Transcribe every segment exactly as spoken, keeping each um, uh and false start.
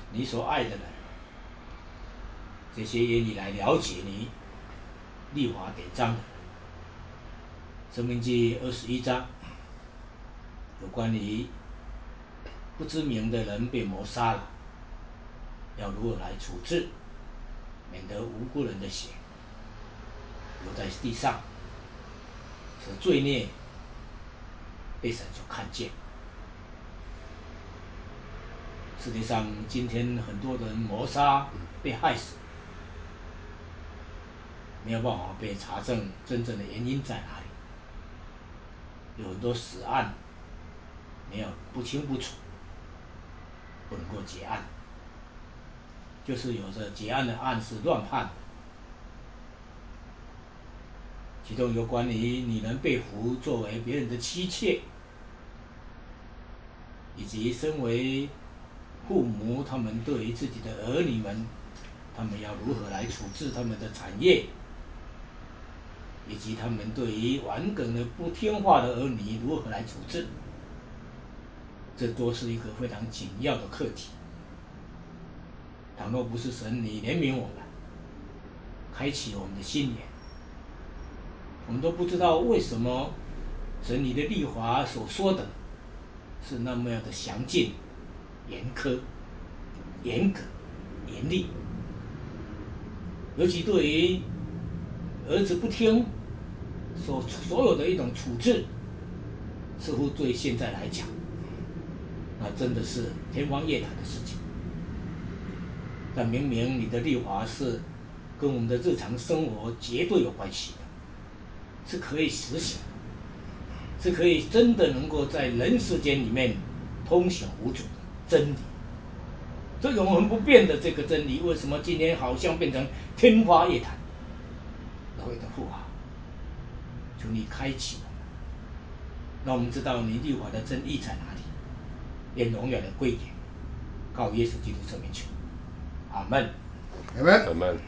你所爱的人，这些愿意来了解你立法典章的人。申命记二十一章有关于不知名的人被谋杀了，要如何来处置，免得无辜人的血留在地上，使罪孽被神所看见。世界上今天很多人谋杀被害死，没有办法被查证真正的原因在哪里。有很多死案没有不清不楚，不能够结案，就是有着结案的案是乱判的。其中有关于女人被俘作为别人的妻妾，以及身为父母，他们对于自己的儿女们，他们要如何来处置他们的产业，以及他们对于顽梗的不听话的儿女如何来处置，这都是一个非常紧要的课题。倘若不是神你怜悯我们，开启我们的心眼，我们都不知道为什么神你的律法所说的是那么样的详尽、严苛、严格、严厉。尤其对于儿子不听所所有的一种处置，似乎对现在来讲，那真的是天方夜谭的事情。但明明你的律法是跟我们的日常生活绝对有关系的，是可以实行的，是可以真的能够在人世间里面通行无阻的真理。这永恒不变的这个真理，为什么今天好像变成天方夜谭？各位的父啊，求你开启我们，让我们知道你律法的真意在哪里，愿荣耀的归给靠耶稣基督圣名求，阿门。 阿门。 阿门。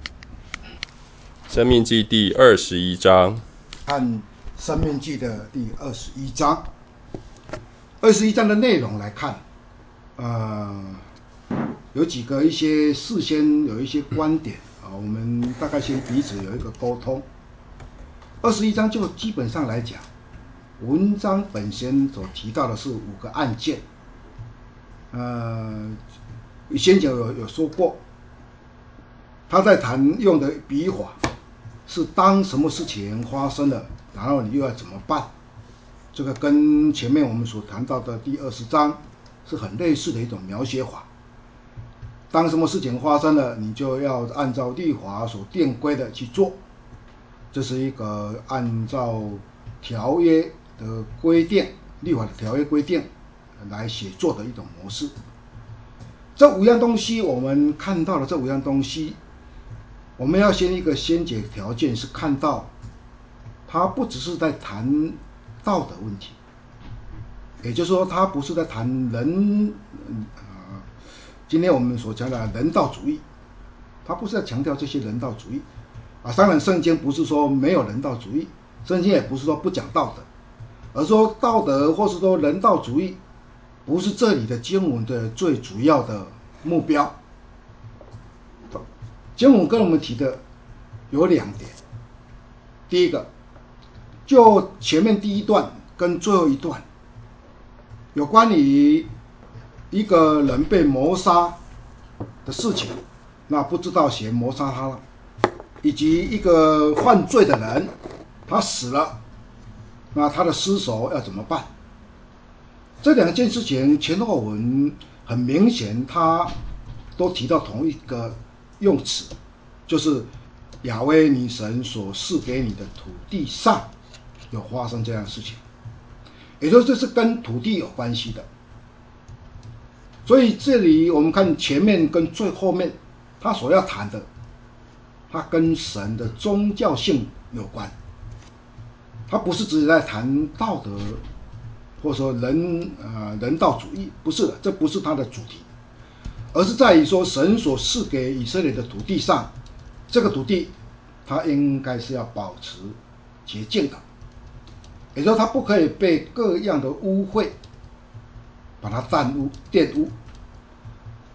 申命记第二十一章， 按申命记的第二十一章，二十一章的内容来看，呃，有几个一些事先有一些观点啊，我们大概先彼此有一个沟通。二十一章就基本上来讲，文章本身所提到的是五个案件，呃，先前有有说过，他在谈用的笔法是当什么事情发生了，然后你又要怎么办？这个跟前面我们所谈到的第二十章是很类似的一种描写法。当什么事情发生了，你就要按照律法所定规的去做，这是一个按照条约的规定，律法的条约规定来写作的一种模式。这五样东西，我们看到了这五样东西，我们要先一个先决条件是看到，它不只是在谈道德问题，也就是说，它不是在谈人，呃，今天我们所讲的人道主义，它不是在强调这些人道主义啊。当然，圣经不是说没有人道主义，圣经也不是说不讲道德，而说道德或是说人道主义，不是这里的经文的最主要的目标。经文跟我们提的有两点，第一个，就前面第一段跟最后一段，有关于一个人被谋杀的事情，那不知道谁谋杀他了，以及一个犯罪的人他死了，那他的尸首要怎么办？这两件事情前后文很明显，他都提到同一个用词，就是亚威尼神所赐给你的土地上有发生这样的事情，也就是这是跟土地有关系的。所以这里我们看前面跟最后面，他所要谈的，他跟神的宗教性有关，他不是只是在谈道德，或者说人呃人道主义，不是的，这不是他的主题，而是在于说神所赐给以色列的土地上，这个土地它应该是要保持洁净的，也就是说它不可以被各样的污秽把它玷污玷污。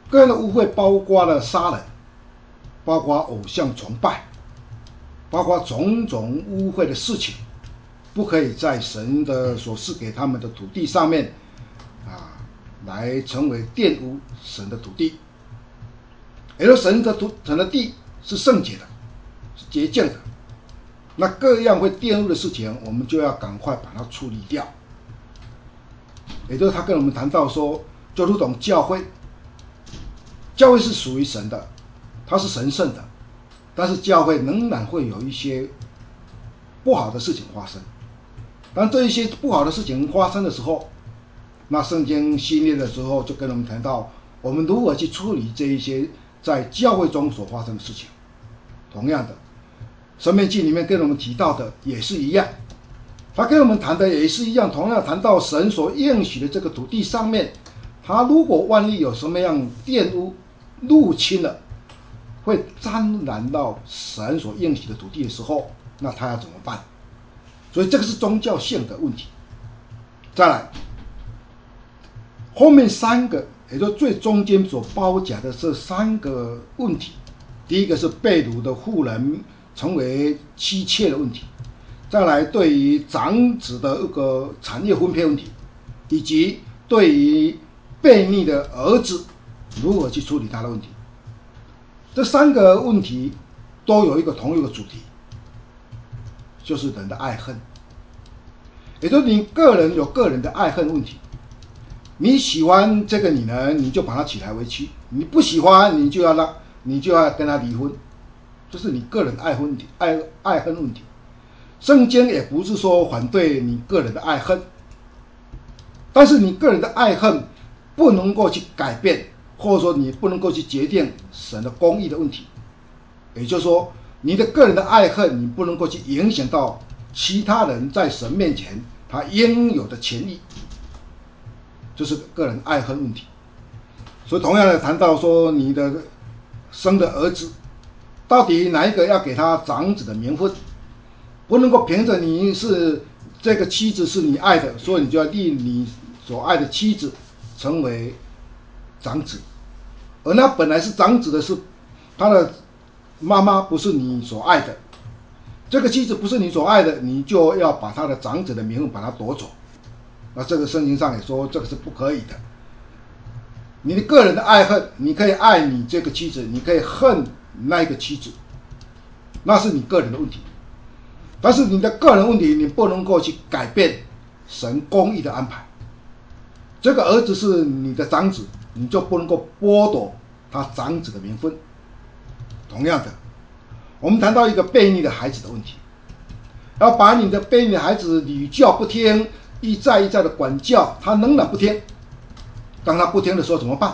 个人的污秽包括了杀人，包括偶像崇拜，包括种种污秽的事情，不可以在神的所赐给他们的土地上面啊，来成为玷污神的土地。也就是神的土神的地是圣洁的，是洁净的。那各样会玷污的事情，我们就要赶快把它处理掉。也就是他跟我们谈到说，就如同教会，教会是属于神的，它是神圣的，但是教会仍然会有一些不好的事情发生。当这一些不好的事情发生的时候，那圣经系列的时候就跟我们谈到，我们如何去处理这一些在教会中所发生的事情。同样的，申命记里面跟我们提到的也是一样，他跟我们谈的也是一样，同样谈到神所应许的这个土地上面，他如果万一有什么样玷污入侵了，会沾染到神所应许的土地的时候，那他要怎么办？所以这个是宗教性的问题。再来，后面三个，也就是最中间所包夹的这三个问题，第一个是被掳的妇人成为妻妾的问题，再来对于长子的一个产业分配问题，以及对于悖逆的儿子如何去处理他的问题。这三个问题都有一个同一个主题，就是人的爱恨。也就是你个人有个人的爱恨问题，你喜欢这个女人，你就把她娶来为妻；你不喜欢，你就要让你就要跟她离婚，这是你个人爱恨问题，爱爱恨问题。圣经也不是说反对你个人的爱恨，但是你个人的爱恨不能够去改变，或者说你不能够去决定神的公义的问题。也就是说，你的个人的爱恨，你不能够去影响到其他人在神面前他应有的权益，这是个人爱恨问题。所以同样的谈到说，你的生的儿子到底哪一个要给他长子的名分，不能够凭着你是这个妻子是你爱的，所以你就要立你所爱的妻子成为长子，而那本来是长子的是他的妈妈，不是你所爱的，这个妻子不是你所爱的，你就要把他的长子的名分把他夺走。那这个圣经上也说这个是不可以的。你的个人的爱恨，你可以爱你这个妻子，你可以恨那个妻子，那是你个人的问题。但是你的个人问题，你不能够去改变神公义的安排。这个儿子是你的长子，你就不能够剥夺他长子的名分。同样的，我们谈到一个悖逆的孩子的问题，要把你的悖逆的孩子屡教不听，一再一再的管教，他仍然不听。当他不听的时候怎么办？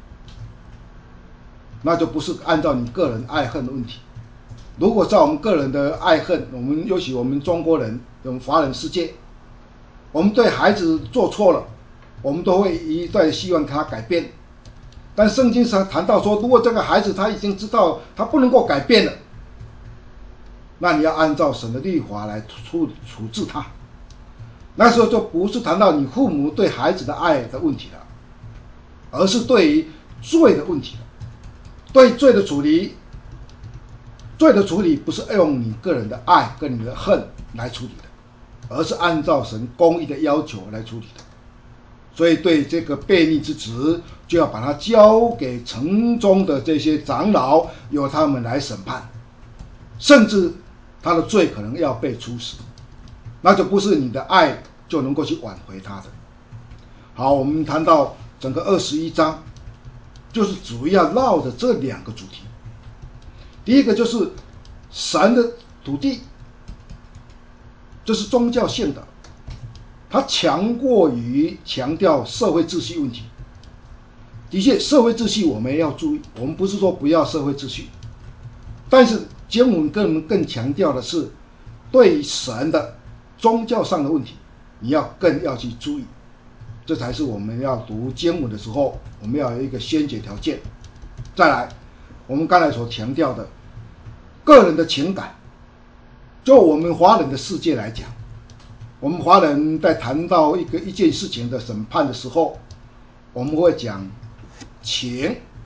那就不是按照你个人爱恨的问题。如果在我们个人的爱恨，我们尤其我们中国人，我们华人世界，我们对孩子做错了，我们都会一再希望他改变。但圣经上谈到说，如果这个孩子他已经知道他不能够改变了，那你要按照神的律法来处处置他。那时候就不是谈到你父母对孩子的爱的问题了，而是对于罪的问题了。对罪的处理，罪的处理不是用你个人的爱跟你的恨来处理的，而是按照神公义的要求来处理的。所以对这个悖逆之子，就要把它交给城中的这些长老，由他们来审判，甚至他的罪可能要被处死，那就不是你的爱就能够去挽回他的。好，我们谈到整个二十一章，就是主要绕着这两个主题。第一个就是神的土地，这是宗教性的，它强过于强调社会秩序问题。的确，社会秩序我们要注意，我们不是说不要社会秩序，但是经文跟我们更强调的是，对神的宗教上的问题，你要更要去注意。这才是我们要读经文的时候，我们要有一个先决条件。再来，我们刚才所强调的个人的情感，就我们华人的世界来讲，我们华人在谈到一个一件事情的审判的时候，我们会讲情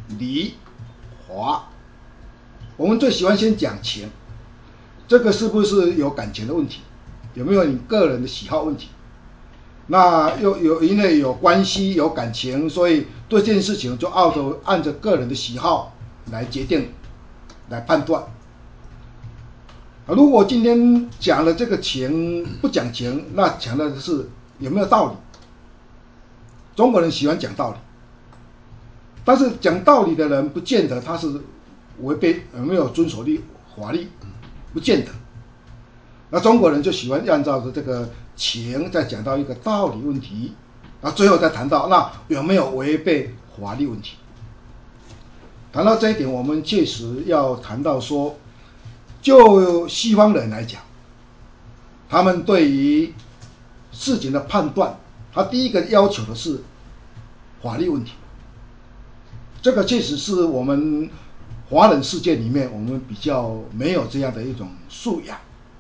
礼、华。我们最喜欢先讲情，这个是不是有感情的问题？有没有你个人的喜好问题？那又有因为有关系有感情，所以对这件事情就按着按着个人的喜好来决定来判断。如果今天讲了这个情不讲情，那讲的是有没有道理。中国人喜欢讲道理，但是讲道理的人不见得他是违背有没有遵守律法律，不见得。那中国人就喜欢按照着这个情再讲到一个道理问题，然后最后再谈到那有没有违背法律问题。谈到这一点，我们确实要谈到说，就西方人来讲，他们对于事情的判断，他第一个要求的是法律问题。这个确实是我们华人世界里面我们比较没有这样的一种素养。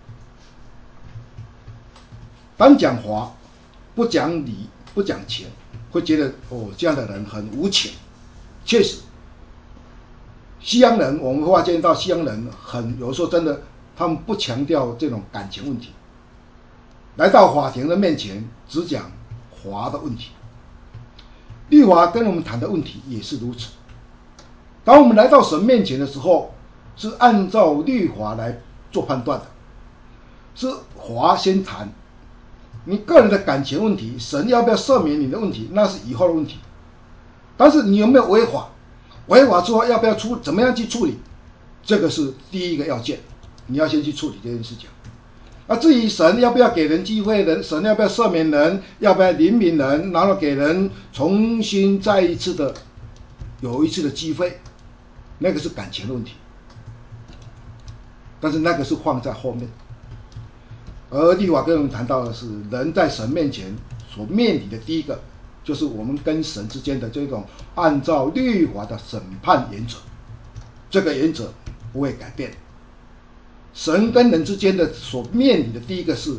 单讲法，不讲理，不讲情，会觉得哦，这样的人很无情。确实，西洋人我们发现到西洋人很有时候真的，他们不强调这种感情问题，来到法庭的面前只讲法的问题。律法跟我们谈的问题也是如此。当我们来到神面前的时候，是按照律法来做判断的，是法先谈。你个人的感情问题，神要不要赦免你的问题，那是以后的问题。但是你有没有违法，违法之后要不要处，怎么样去处理，这个是第一个要件，你要先去处理这件事情。那至于神要不要给人机会，人神要不要赦免人，要不要怜悯人，然后给人重新再一次的有一次的机会，那个是感情的问题，但是那个是放在后面。而律法跟我们谈到的是，人在神面前所面临的第一个，就是我们跟神之间的这种按照律法的审判原则，这个原则不会改变。神跟人之间的所面临的第一个是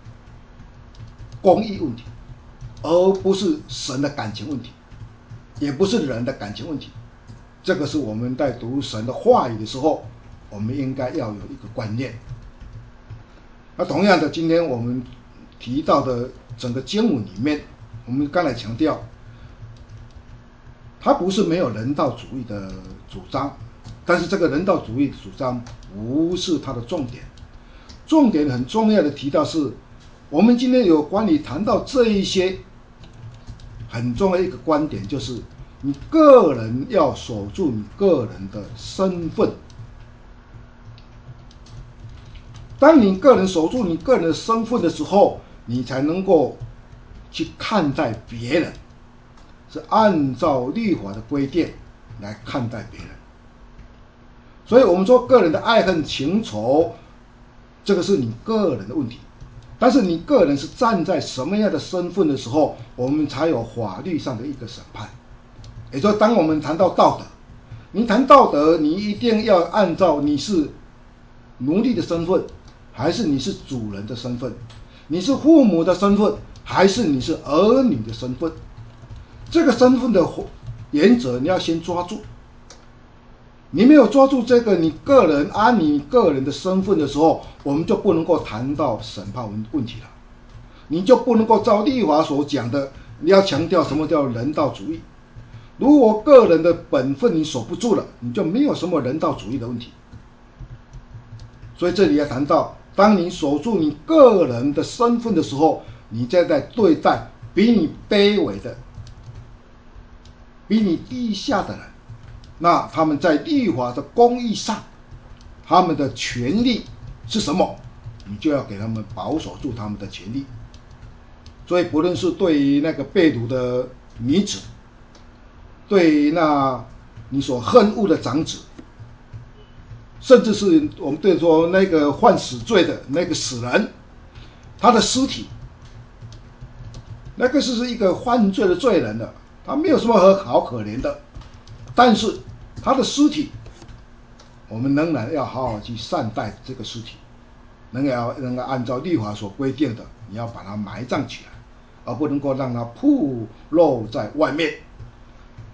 公义问题，而不是神的感情问题，也不是人的感情问题。这个是我们在读神的话语的时候，我们应该要有一个观念。那同样的，今天我们提到的整个经文里面，我们刚才强调，它不是没有人道主义的主张，但是这个人道主义主张不是它的重点。重点很重要的提到是，我们今天有关于谈到这一些很重要的一个观点，就是你个人要守住你个人的身份。当你个人守住你个人的身份的时候，你才能够去看待别人，是按照律法的规定来看待别人。所以我们说个人的爱恨情仇，这个是你个人的问题，但是你个人是站在什么样的身份的时候，我们才有法律上的一个审判。也就是说，当我们谈到道德，你谈道德，你一定要按照你是奴隶的身份，还是你是主人的身份，你是父母的身份，还是你是儿女的身份，这个身份的原则你要先抓住。你没有抓住这个你个人按你个人的身份的时候，我们就不能够谈到审判问题了。你就不能够照律法所讲的，你要强调什么叫人道主义。如果个人的本分你守不住了，你就没有什么人道主义的问题。所以这里要谈到，当你守住你个人的身份的时候，你再在对待比你卑微的、比你低下的人，那他们在律法的公义上，他们的权利是什么，你就要给他们保守住他们的权利。所以不论是对于那个被掳的女子，对于那你所恨恶的长子，甚至是我们对说那个犯死罪的那个死人，他的尸体，那个是一个犯罪的罪人了，他没有什么好可怜的，但是他的尸体，我们仍然要好好去善待这个尸体，能够能够按照律法所规定的，你要把它埋葬起来，而不能够让它暴露在外面。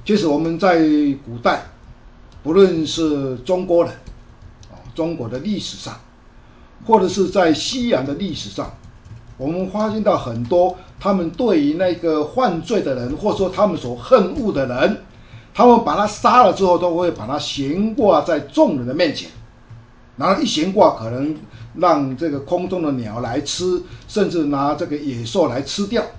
其实我们在古代，不论是中国人，中国的历史上，或者是在西洋的历史上，我们发现到很多他们对于那个犯罪的人，或者说他们所恨恶的人，他们把他杀了之后，都会把他悬挂在众人的面前，然后一悬挂可能让这个空中的鸟来吃，甚至拿这个野兽来吃掉。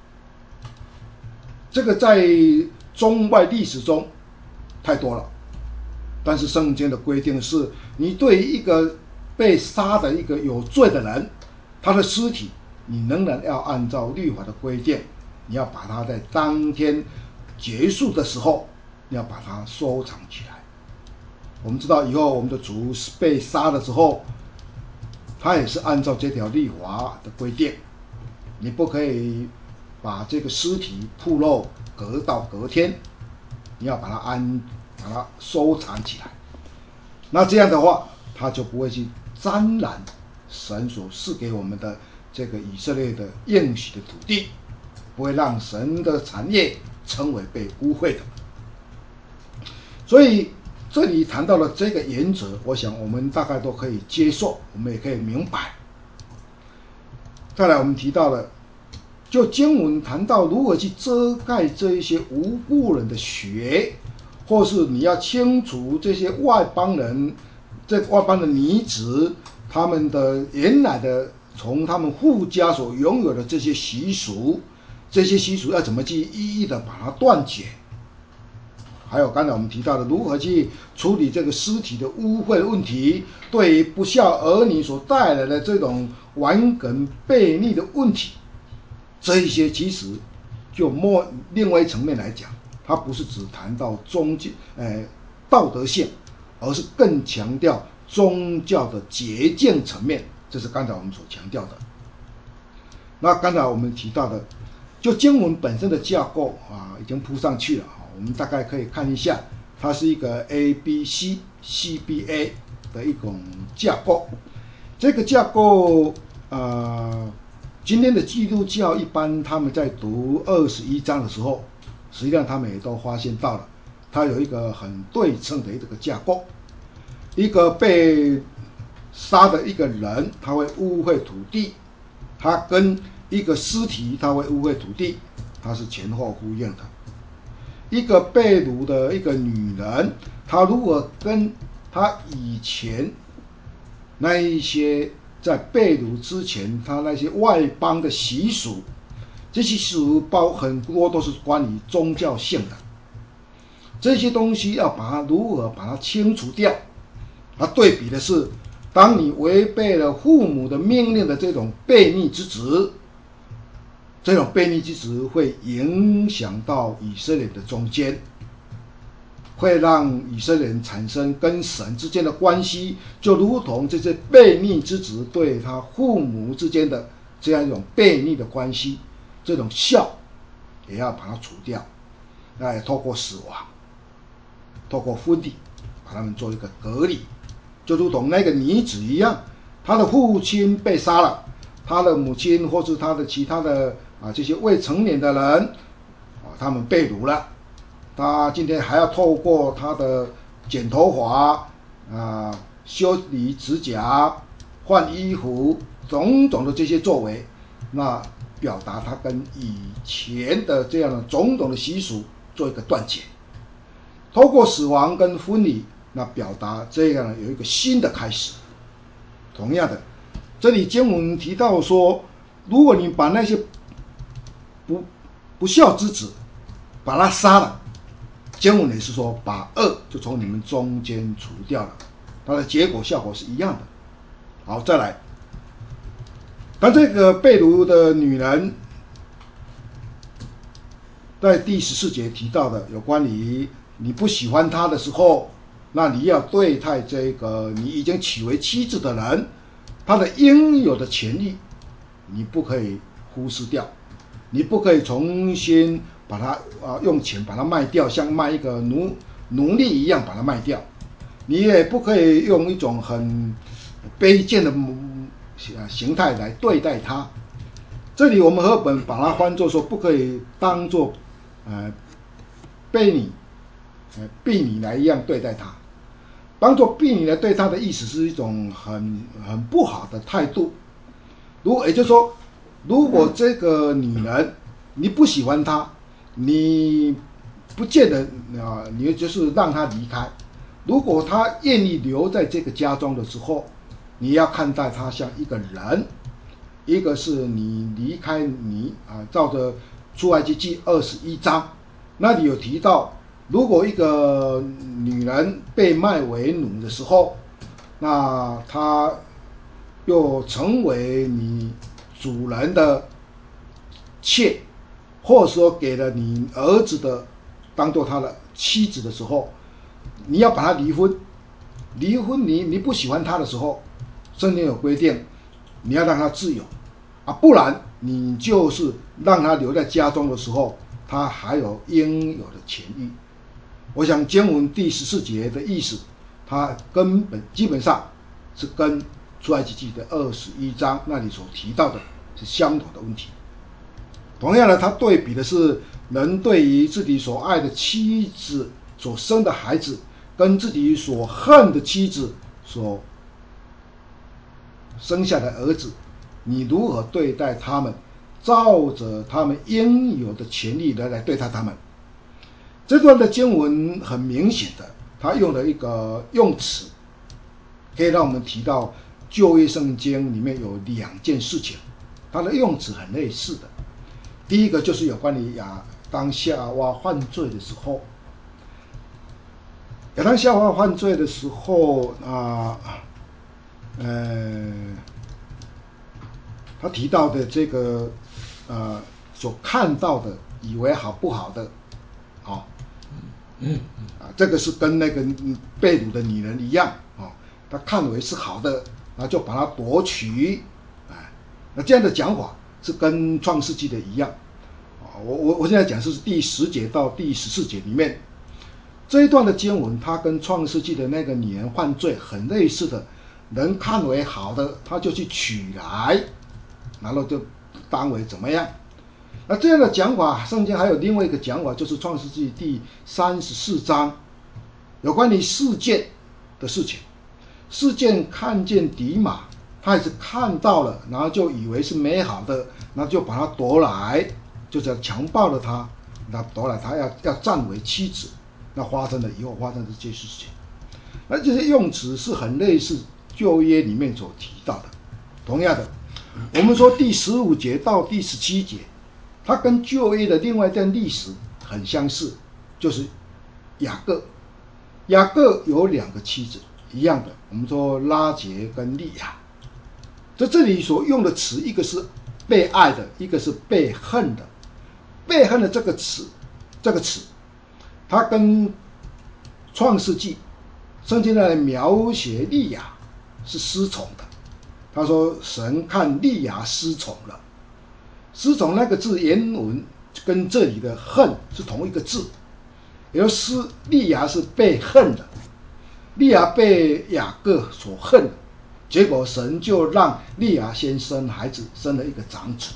这个在中外历史中太多了，但是圣经的规定是，你对于一个被杀的一个有罪的人，他的尸体，你仍然要按照律法的规定，你要把他在当天结束的时候，你要把它收藏起来。我们知道以后我们的主被杀的时候，他也是按照这条律法的规定，你不可以把这个尸体暴露隔到隔天，你要把它安把它收藏起来。那这样的话，他就不会去沾染神所赐给我们的这个以色列的应许的土地，不会让神的产业成为被污秽的。所以这里谈到了这个原则，我想我们大概都可以接受，我们也可以明白。再来我们提到了，就经文谈到如何去遮盖这一些无辜人的血，或是你要清除这些外邦人，这外邦的女子，他们的原来的从他们父家所拥有的这些习俗，这些习俗要怎么去一一的把它断绝。还有刚才我们提到的如何去处理这个尸体的污秽的问题，对于不孝儿女所带来的这种顽梗悖逆的问题，这一些其实就莫另外一层面来讲，它不是只谈到宗教呃道德性，而是更强调宗教的洁净层面，这是刚才我们所强调的。那刚才我们提到的，就经文本身的架构啊，已经铺上去了，我们大概可以看一下，它是一个 A B C C B A 的一种架构。这个架构呃，今天的基督教一般他们在读二十一章的时候，实际上他们也都发现到了，它有一个很对称的一个架构。一个被杀的一个人，他会污秽土地，他跟一个尸体他会污秽土地，它是前后呼应的。一个被掳的一个女人，她如果跟她以前那一些在被掳之前她那些外邦的习俗，这些习俗包很多都是关于宗教性的，这些东西要把它如何把它清除掉。它对比的是，当你违背了父母的命令的这种悖逆之子，这种悖逆之子会影响到以色列的中间，会让以色列人产生跟神之间的关系，就如同这些悖逆之子对他父母之间的这样一种悖逆的关系，这种孝也要把它除掉。那也透过死亡，透过婚礼，把他们做一个隔离，就如同那个女子一样，她的父亲被杀了，她的母亲或是她的其他的啊这些未成年的人啊，他们被掳了，她今天还要透过她的剪头发啊、修理指甲、换衣服种种的这些作为，那表达她跟以前的这样的种种的习俗做一个断绝。透过死亡跟婚礼，那表达这样有一个新的开始。同样的，这里经文提到说，如果你把那些不不孝之子把他杀了，经文也是说把恶就从你们中间除掉了，它的结果效果是一样的。好，再来，当这个被掳的女人在第十四节提到的有关于你不喜欢他的时候，那你要对待这个你已经娶为妻子的人，他的应有的权益你不可以忽视掉，你不可以重新把它、啊、用钱把它卖掉，像卖一个 奴, 奴隶一样把它卖掉，你也不可以用一种很卑贱的形态来对待他。这里我们和本把它翻作说，不可以当作呃，悖逆呃婢女来一样对待他。当做婢女来对他的意思是一种很很不好的态度。如果也就是说，如果这个女人你不喜欢她，你不见得啊，你就是让她离开。如果她愿意留在这个家中的时候，你要看待她像一个人。一个是你离开你啊，照着出埃及记二十一章那里有提到，如果一个女人被卖为奴的时候，那她又成为你主人的妾，或者说给了你儿子的当做他的妻子的时候，你要把他离婚。离婚你你不喜欢他的时候，圣经有规定，你要让他自由啊，不然你就是让他留在家中的时候，他还有应有的权益。我想经文第十四节的意思，它根本基本上是跟出埃及记的二十一章那里所提到的是相同的问题。同样的，他对比的是人对于自己所爱的妻子所生的孩子，跟自己所恨的妻子所生下的儿子，你如何对待他们，照着他们应有的权利来来对待他们。这段的经文很明显的，他用了一个用词，可以让我们提到旧约圣经里面有两件事情，它的用词很类似的。第一个就是有关于亚当夏娃犯罪的时候，亚当夏娃犯罪的时候啊，呃，他提到的这个呃所看到的，以为好不好的，啊，嗯啊，这个是跟那个被掳的女人一样啊，他看为是好的，然后就把它夺取，啊，那这样的讲法是跟创世纪的一样。我我我现在讲是第十节到第十四节里面这一段的经文，它跟创世纪的那个女人犯罪很类似的，人看为好的，他就去取来，然后就当为怎么样。那这样的讲法，圣经还有另外一个讲法，就是创世纪第三十四章有关于事件的事情。事件看见迪玛，他也是看到了，然后就以为是美好的，然后就把他夺来，就是强暴了他，那夺来他要要占为妻子。那发生了以后发生的这些事情，那这些用词是很类似旧约里面所提到的。同样的，我们说第十五节到第十七节，它跟旧约的另外一段历史很相似，就是雅各。雅各有两个妻子，一样的，我们说拉结跟利亚。在这里所用的词，一个是被爱的，一个是被恨的。被恨的这个词，这个词，它跟创世纪圣经来描写利亚是失宠的。他说神看利亚失宠了，失宠那个字原文跟这里的恨是同一个字，也就是利亚是被恨的，利亚被雅各所恨，结果神就让利亚先生孩子，生了一个长子。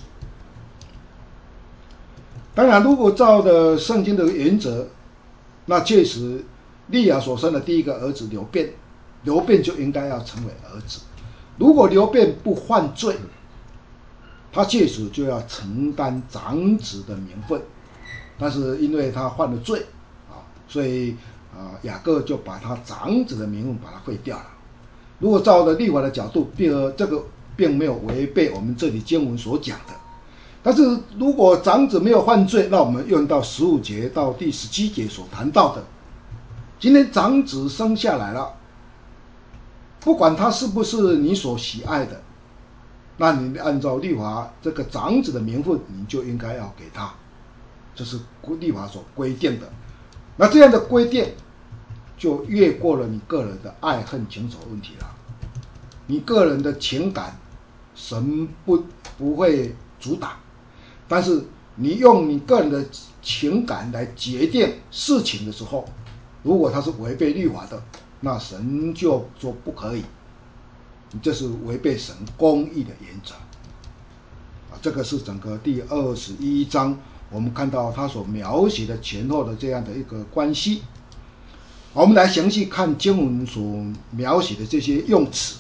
当然如果照着圣经的原则，那确实利亚所生的第一个儿子流便，流便就应该要成为儿子。如果流便不犯罪，他确实就要承担长子的名分，但是因为他犯了罪啊，所以啊雅各就把他长子的名分把它废掉了。如果照着律法的角度，这个并没有违背我们这里经文所讲的。但是如果长子没有犯罪，那我们用到十五节到第十七节所谈到的，今天长子生下来了，不管他是不是你所喜爱的，那你按照律法这个长子的名分，你就应该要给他，这是律法所规定的。那这样的规定就越过了你个人的爱恨情仇问题了。你个人的情感神不不会阻挡，但是你用你个人的情感来决定事情的时候，如果它是违背律法的，那神就说不可以，这是违背神公义的原则。这个是整个第二十一章我们看到他所描写的前后的这样的一个关系。 我们来详细看经文所描写的这些用词。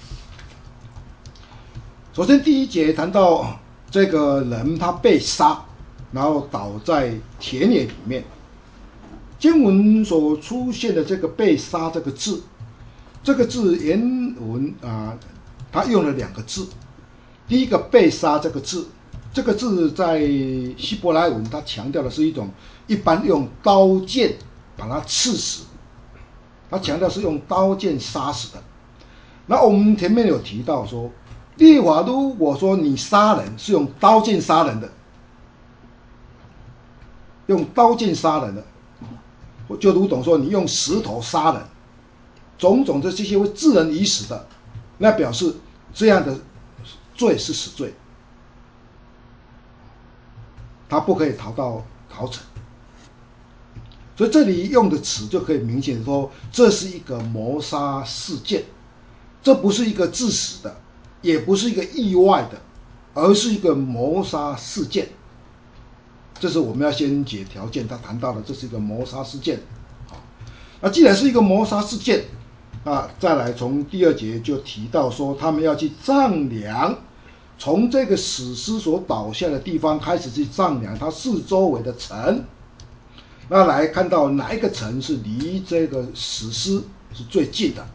首先第一节谈到这个人他被杀，然后倒在田野里面。经文所出现的这个被杀这个字，这个字原文啊，它用了两个字。第一个被杀这个字，这个字在希伯来文它强调的是一种一般用刀剑把它刺死，它强调是用刀剑杀死的。那我们前面有提到说，律法如果说你杀人是用刀剑杀人的，用刀剑杀人的，就如同说你用石头杀人，种种的这些会致人于死的，那表示这样的罪是死罪，他不可以逃到逃城。所以这里用的词就可以明显说，这是一个谋杀事件，这不是一个致死的，也不是一个意外的，而是一个谋杀事件。这是我们要先解条件，他谈到的这是一个谋杀事件。那既然是一个谋杀事件，啊，再来从第二节就提到说，他们要去丈量，从这个死尸所倒下的地方开始去丈量它四周围的城，那来看到哪一个城是离这个死尸是最近的。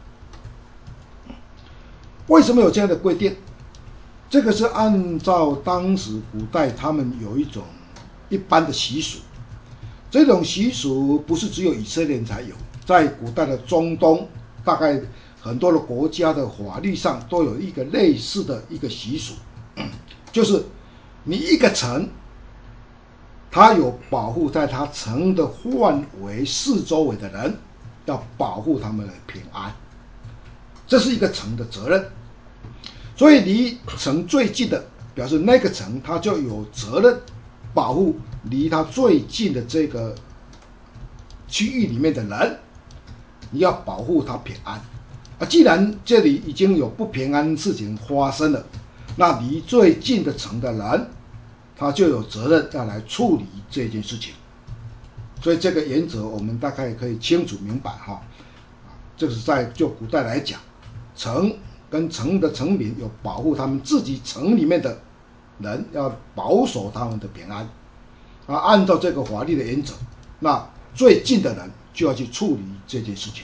为什么有这样的规定？这个是按照当时古代他们有一种一般的习俗，这种习俗不是只有以色列人才有，在古代的中东，大概很多的国家的法律上都有一个类似的一个习俗，就是你一个城，它有保护在它城的范围四周围的人，要保护他们的平安，这是一个城的责任。所以离城最近的，表示那个城它就有责任保护离它最近的这个区域里面的人，你要保护他平安啊。既然这里已经有不平安事情发生了，那离最近的城的人，他就有责任要来处理这件事情。所以这个原则我们大概可以清楚明白哈。这是在就古代来讲，城跟城的城民有保护他们自己城里面的人，要保守他们的平安啊。按照这个法律的原则，那最近的人就要去处理这件事情。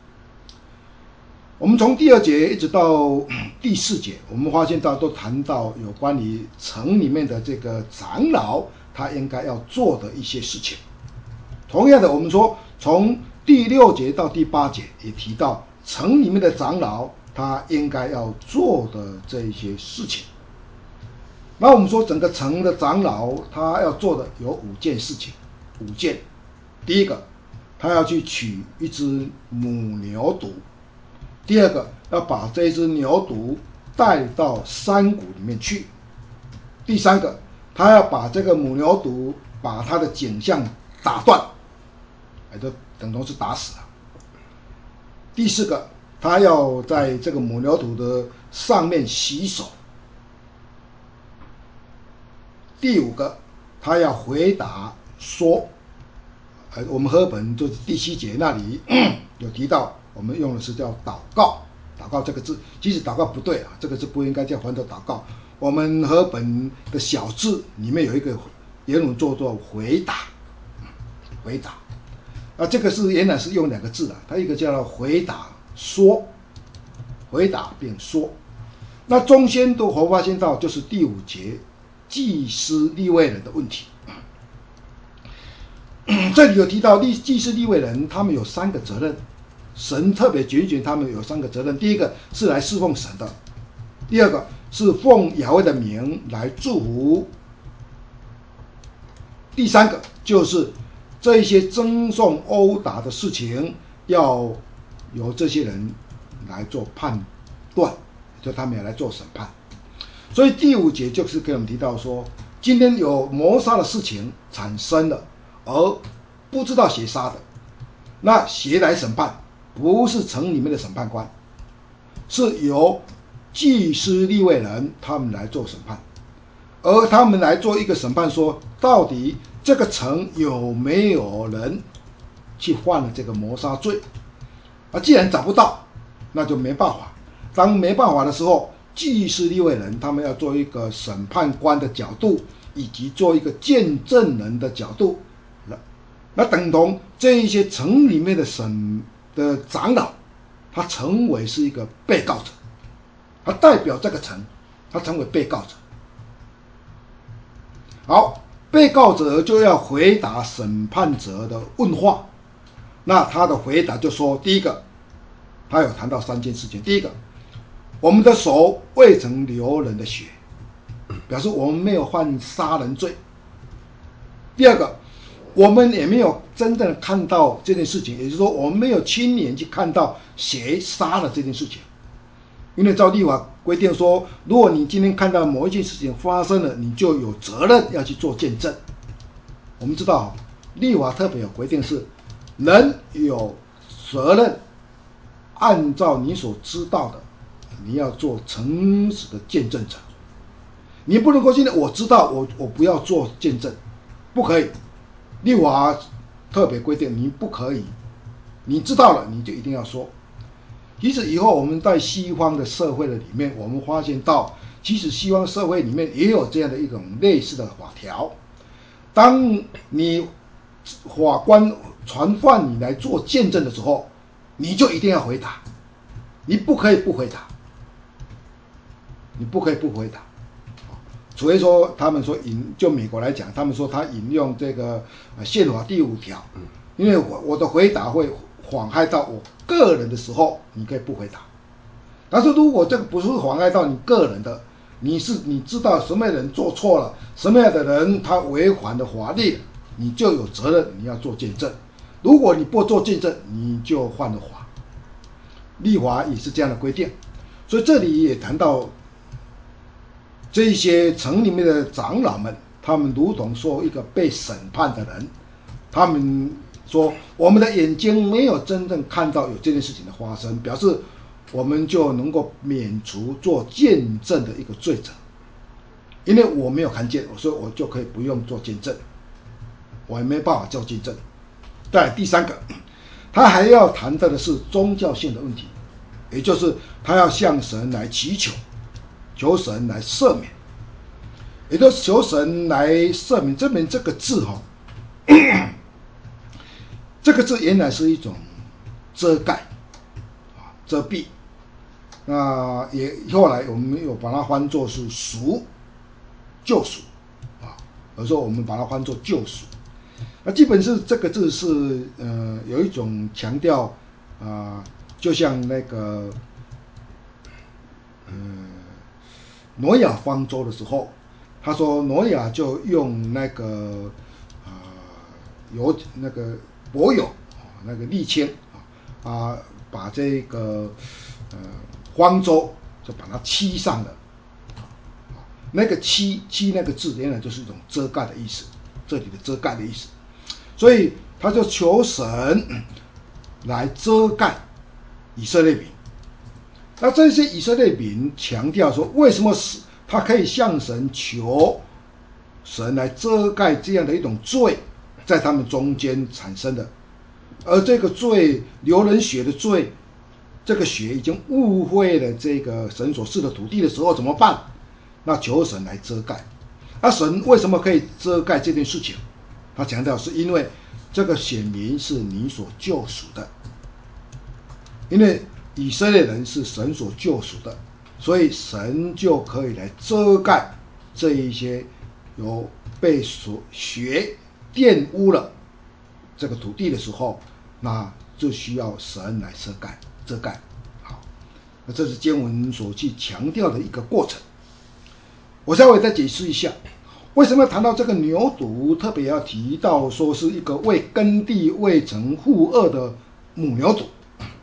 我们从第二节一直到第四节，我们发现到都谈到有关于城里面的这个长老他应该要做的一些事情。同样的，我们说从第六节到第八节也提到城里面的长老他应该要做的这一些事情。那我们说整个城的长老他要做的有五件事情，五件。第一个，他要去取一只母牛犊；第二个，要把这只牛犊带到山谷里面去；第三个，他要把这个母牛犊把它的颈项打断，也就等同是打死了；第四个，他要在这个母牛犊的上面洗手；第五个，他要回答说，呃，我们和本就是第七节那里有提到，我们用的是叫祷告。祷告这个字，其实祷告不对啊，这个字不应该叫还头祷告。我们和本的小字里面有一个原文做做回答，回答。啊，这个是原来是用两个字的，它一个叫做回答说，回答并说。那中间都活发现到就是第五节祭司利未人的问题。这里有提到祭司利未人他们有三个责任，神特别拣选他们有三个责任。第一个是来侍奉神的，第二个是奉亚威的名来祝福，第三个就是这一些争讼殴打的事情要由这些人来做判断，就他们要来做审判。所以第五节就是给我们提到说，今天有谋杀的事情产生了，而不知道谁杀的，那谁来审判？不是城里面的审判官，是由祭司利未人他们来做审判，而他们来做一个审判，说到底这个城有没有人去犯了这个谋杀罪。啊，既然找不到，那就没办法。当没办法的时候，祭司利未人他们要做一个审判官的角度，以及做一个见证人的角度，那那等同这一些城里面的审的长老，他成为是一个被告者，他代表这个城，他成为被告者。好，被告者就要回答审判者的问话。那他的回答就说，第一个，他有谈到三件事情。第一个，我们的手未曾流人的血，表示我们没有犯杀人罪。第二个，我们也没有真正看到这件事情，也就是说我们没有亲眼去看到谁杀了这件事情。因为照律法规定说，如果你今天看到某一件事情发生了，你就有责任要去做见证。我们知道律法特别有规定是，人有责任按照你所知道的，你要做诚实的见证者。你不能够现在我知道，我我不要做见证，不可以。律法特别规定你不可以，你知道了你就一定要说。其实以后我们在西方的社会的里面，我们发现到，其实西方社会里面也有这样的一种类似的法条。当你法官传唤你来做见证的时候，你就一定要回答，你不可以不回答，你不可以不回答。除非说他们说引就美国来讲，他们说他引用这个宪法第五条，因为我我的回答会妨害到我个人的时候，你可以不回答。但是如果这个不是妨害到你个人的，你是你知道什么人做错了，什么样的人他违反了法律，你就有责任你要做见证。如果你不做见证，你就犯了法。律法也是这样的规定。所以这里也谈到这些城里面的长老们，他们如同说一个被审判的人，他们说我们的眼睛没有真正看到有这件事情的发生，表示我们就能够免除做见证的一个罪责。因为我没有看见，所以我就可以不用做见证，我也没办法做见证。再来第三个，他还要谈到的是宗教性的问题，也就是他要向神来祈求，求神来赦免，也就是求神来赦免。这边这个字哈、哦，这个字原来是一种遮盖啊，遮蔽。那也后来我们有把它翻作是赎，救赎啊，有时候我们把它翻作救赎。那基本是这个字是呃有一种强调啊、呃，就像那个呃挪亚方舟的时候，他说挪亚就用那个啊、呃、油那个柏油那个沥青啊，把这个呃方舟就把它漆上了。那个漆漆那个字原来就是一种遮盖的意思，这里的遮盖的意思。所以他就求神来遮盖以色列民。那这些以色列民强调说，为什么他可以向神求神来遮盖这样的一种罪在他们中间产生的，而这个罪流人血的罪，这个血已经污秽了这个神所赐的土地的时候怎么办？那求神来遮盖。那神为什么可以遮盖这件事情？他强调是因为这个选民是你所救赎的，因为以色列人是神所救赎的，所以神就可以来遮盖这一些有被所血玷污了这个土地的时候，那就需要神来遮盖遮盖。好，那这是经文所去强调的一个过程。我稍微再解释一下，为什么谈到这个牛犊，特别要提到说是一个为耕地未曾负恶的母牛犊。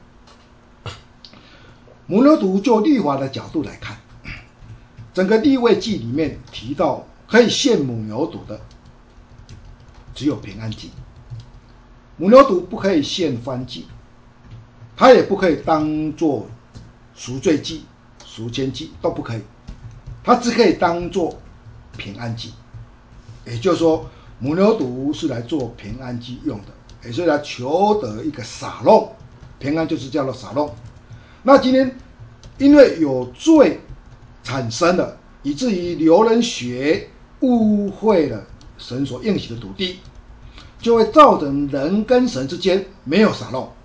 母牛犊就律法的角度来看，整个利未记里面提到可以献母牛犊的只有平安祭，母牛犊不可以献燔祭，它也不可以当作赎罪祭、赎愆祭，都不可以，它只可以当作平安祭。也就是说，母牛犊是来做平安祭用的。 也是来求得一个撒弄，平安就是叫做撒弄。那今天因为有罪产生了，以至于流人血误会了神所应许的土地，就会造成人跟神之间没有撒弄。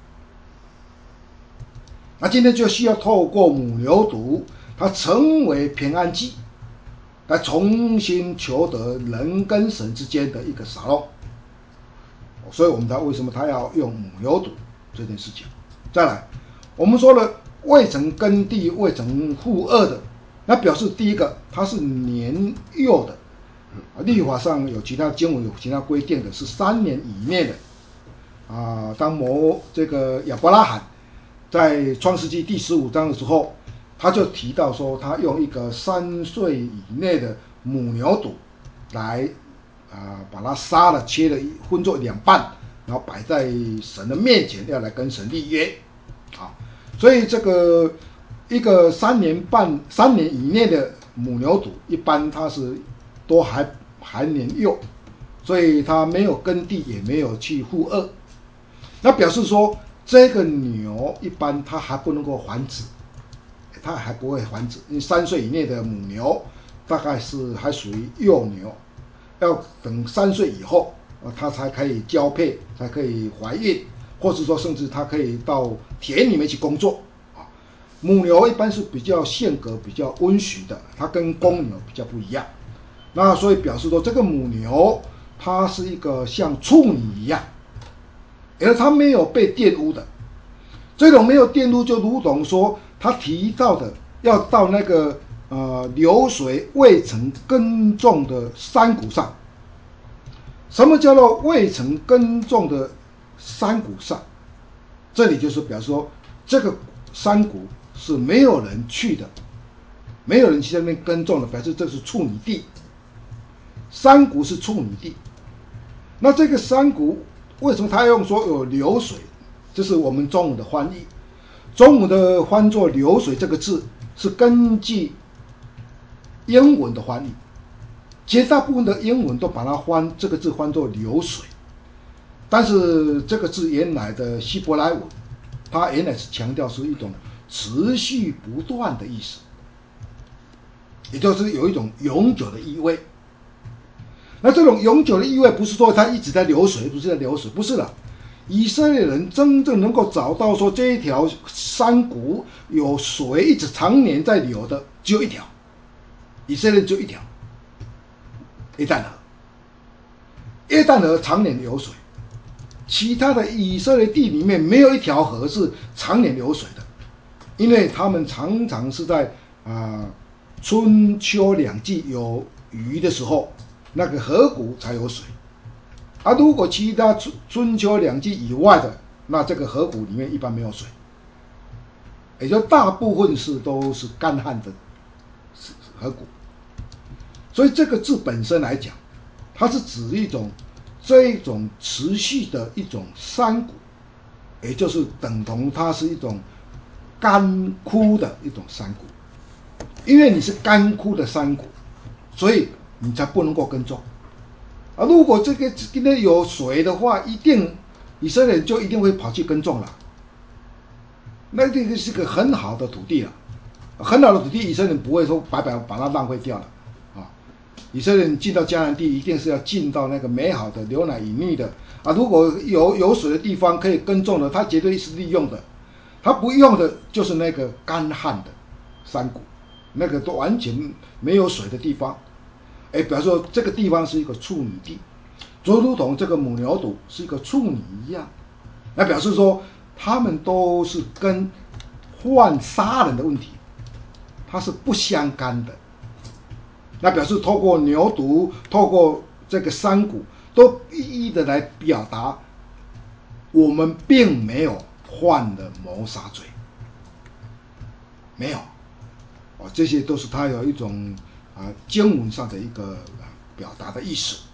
那今天就需要透过母牛犊，它成为平安祭，来重新求得人跟神之间的一个撒弄。所以我们才为什么他要用母牛犊这件事情。再来，我们说了未曾耕地、未曾负恶的，那表示第一个它是年幼的，律法上有其他经文有其他规定的是三年以内的。啊，当摩这个亚伯拉罕在创世纪第十五章的时候，他就提到说，他用一个三岁以内的母牛犊来啊，把它杀了，切了，分作两半，然后摆在神的面前，要来跟神立约。啊，所以这个一个三年半、三年以内的母牛犊，一般它是都还还年幼，所以它没有耕地，也没有去负恶。那表示说，这个牛一般它还不能够繁殖，它还不会繁殖，因为三岁以内的母牛大概是还属于幼牛。要等三岁以后，它才可以交配，才可以怀孕，或者说甚至它可以到田里面去工作。母牛一般是比较性格比较温驯的，它跟公牛比较不一样。那所以表示说，这个母牛它是一个像处女一样，而它没有被玷污的。这种没有玷污，就如同说他提到的，要到那个呃流水未曾耕种的山谷上。什么叫做未曾耕种的山谷上？这里就是表示说，这个山谷是没有人去的，没有人去那边耕种的，表示这是处女地。山谷是处女地，那这个山谷为什么他用说有流水？这是我们中文的翻译。中文的翻作流水这个字是根据英文的翻译，绝大部分的英文都把它翻这个字翻作流水，但是这个字原来的希伯来文，它原来是强调是一种持续不断的意思，也就是有一种永久的意味。那这种永久的意味不是说它一直在流水，不是在流水，不是的。以色列人真正能够找到说这一条山谷有水一直常年在流的，只有一条，以色列只有一条约旦河。约旦河常年流水，其他的以色列地里面没有一条河是常年流水的，因为他们常常是在啊、呃、春秋两季有雨的时候，那个河谷才有水。啊，如果其他春春秋两季以外的，那这个河谷里面一般没有水，也就大部分是都是干旱的河谷。所以这个字本身来讲，它是指一种这一种持续的一种山谷，也就是等同它是一种干枯的一种山谷。因为你是干枯的山谷，所以你才不能够耕种。啊，如果这个今天有水的话，一定以色列人就一定会跑去耕种了。那这个是个很好的土地了，很好的土地，以色列人不会说白白把它浪费掉了啊。以色列人进到迦南地，一定是要进到那个美好的流奶与蜜的啊。如果有有水的地方可以耕种的，他绝对是利用的。他不用的就是那个干旱的山谷，那个都完全没有水的地方。哎，表示说这个地方是一个处女地，就如同这个母牛犊是一个处女一样，那表示说他们都是跟犯杀人的问题，它是不相干的。那表示透过牛犊，透过这个山谷，都一一的来表达，我们并没有犯了谋杀罪，没有，哦，这些都是它有一种啊经文上的一个表达的意思。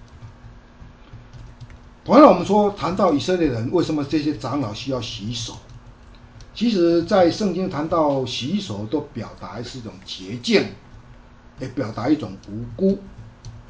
同样，我们说谈到以色列人，为什么这些长老需要洗手？其实，在圣经谈到洗手，都表达是一种洁净，也表达一种无辜。